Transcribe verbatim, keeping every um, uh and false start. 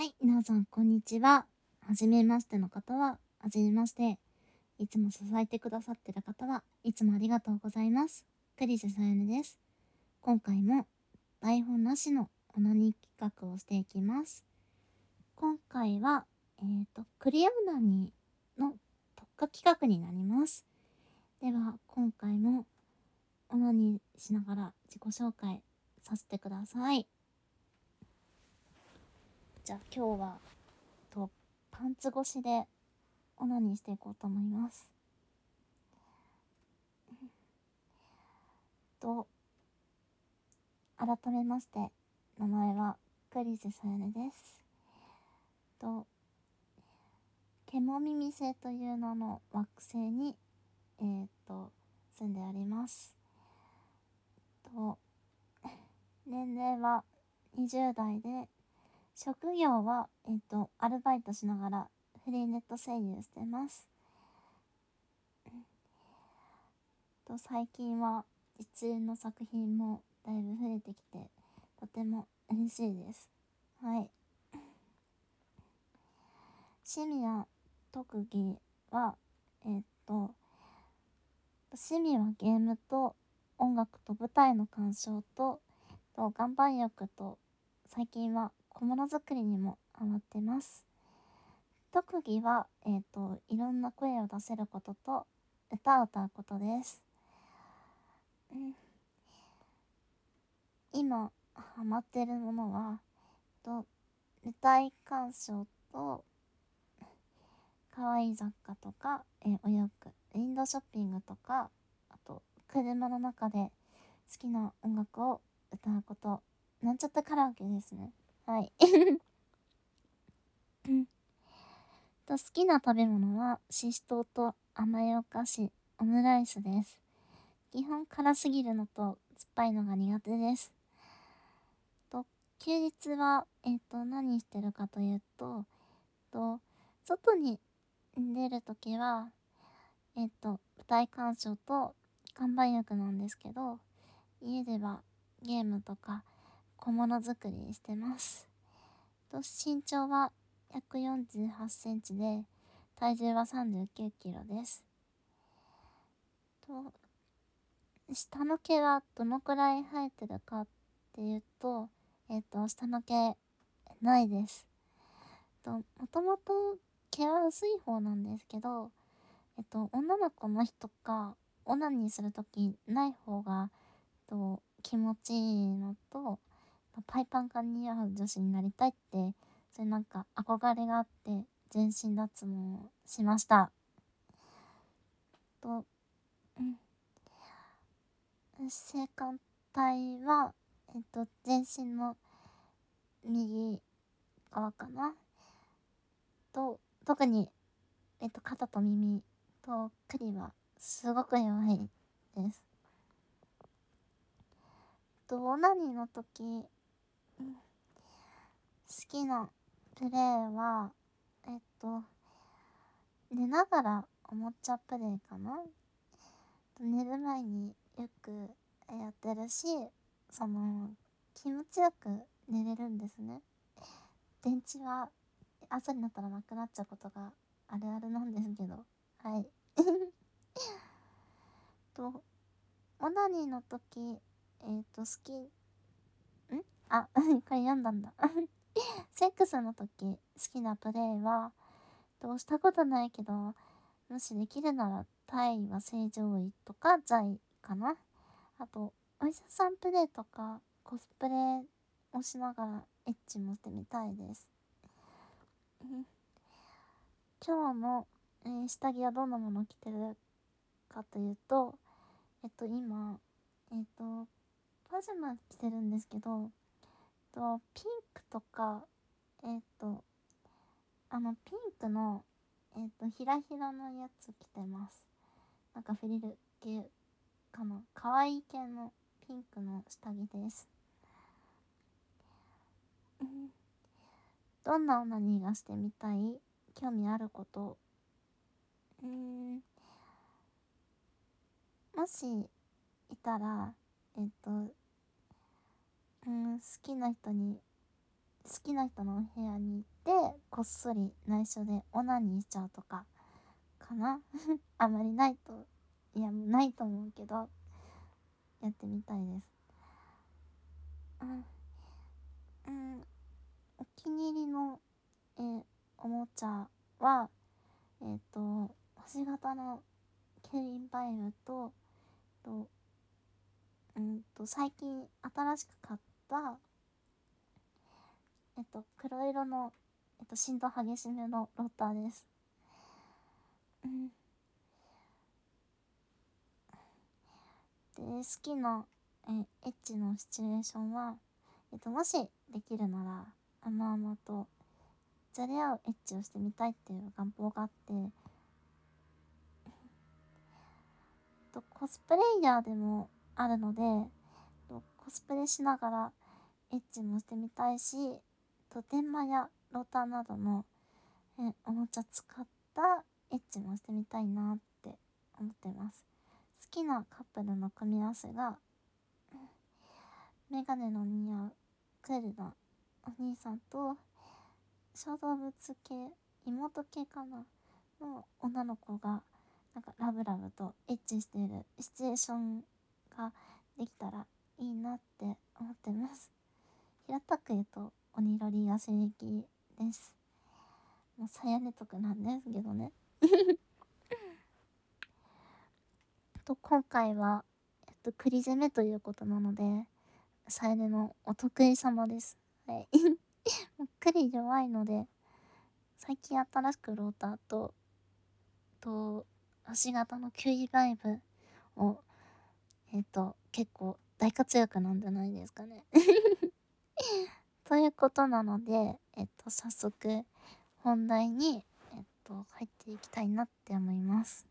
はい、皆さん、こんにちは。はじめましての方は、はじめまして。いつも支えてくださってる方は、いつもありがとうございます。クリスさゆねです。今回も、台本なしのオナニー企画をしていきます。今回は、えっ、と、クリアオナニーの特化企画になります。では、今回も、オナニーしながら自己紹介させてください。じゃあ、今日は、とパンツ越しでオナニーしていこうと思います。と改めまして、名前はクリスさゆねです。とケモ耳星という名の惑星にえー、っと住んでおります。と年齢はにじゅう代で、職業はえー、っとアルバイトしながらフリーネット声優してます。と最近は実演の作品もだいぶ増えてきて、とても嬉しいです。はい。趣味や特技はえーっと趣味はゲームと音楽と舞台の鑑賞とと岩盤浴と、最近は小物作りにもハマってます。特技は、えっ、といろんな声を出せることと歌を歌うことです。うん、今ハマってるものはと舞台鑑賞と可愛い雑貨とか、えーお洋服、ウィンドウショッピングとか、あと車の中で好きな音楽を歌うこと、なんちゃってカラオケですね。はいと好きな食べ物はししとうと甘いお菓子、オムライスです。基本辛すぎるのと酸っぱいのが苦手です。と休日はえっ、と何してるかというと、と外に出るときはえっ、と舞台鑑賞と岩盤浴なんですけど、家ではゲームとか小物作りしてます。と身長はひゃくよんじゅうはちセンチで、体重はさんじゅうきゅうキロです。と下の毛はどのくらい生えてるかっていうと、えっ、と下の毛ないです。ともともと毛は薄い方なんですけど、えっと女の子の人がオナニーするときない方がと気持ちいいのと、パイパンが似合う女子になりたいって、そういうなんか憧れがあって全身脱毛しました。と、うん、性感帯はえっと全身の右側かな。と特にえっと肩と耳と首はすごく弱いです。とオナニーの時、うん、好きなプレーはえっと寝ながらおもちゃプレイかな。寝る前によくやってるし、その気持ちよく寝れるんですね。電池は朝になったらなくなっちゃうことがあるあるなんですけど、はいとオナニーの時、えっ、と好きんあこれ読んだんだセックスの時好きなプレイは、どうしたことないけど、もしできるなら体位は正常位とか座位かな。あとお医者さんプレイとかコスプレをしながらエッチもしてみたいです。今日の、えー下着はどんなものを着てるかというと、えっと今えっとパジャマ着てるんですけど、えっとピンクとか、えっとあのピンクのえっとひらひらのやつ着てます。なんかフリル系かな、可愛い系のピンクの下着です。どんなオナニーがしてみたい？興味あること。うーんもしいたら、えっとうん好きな人に好きな人のお部屋に行ってこっそり内緒でオナニーしちゃうとかかな。あまりないと、いやないと思うけど、やってみたいです。うんうん。お気に入りの、えーおもちゃはえっ、と星型のキリンバイブと、とうんと最近新しく買ったえっと黒色の、えっと振動激しめのローターです。うん。で好きなえエッチのシチュエーションは、えっともしできるなら甘々とじゃれ合うエッチをしてみたいっていう願望があって、とコスプレイヤーでもあるので、とコスプレしながらエッチもしてみたいし、と電話やローターなどのえおもちゃ使ったエッチもしてみたいなって思ってます。好きなカップルの組み合わせが、メガネの似合うクールなお兄さんと小動物系、妹系かなの女の子がなんかラブラブとエッチしているシチュエーションができたらいいなって思ってます。平たく言うと鬼ロリが性癖です。もうさやねとくなんですけどね。と今回は、えっと、栗攻めということなので、さやねのお得意様です。はい。もう栗弱いので、最近新しくローターと、と、星型のキュイバイブを、えっと、結構大活躍なんじゃないですかね。ということなので、えっと、早速、本題に、えっと、入っていきたいなって思います。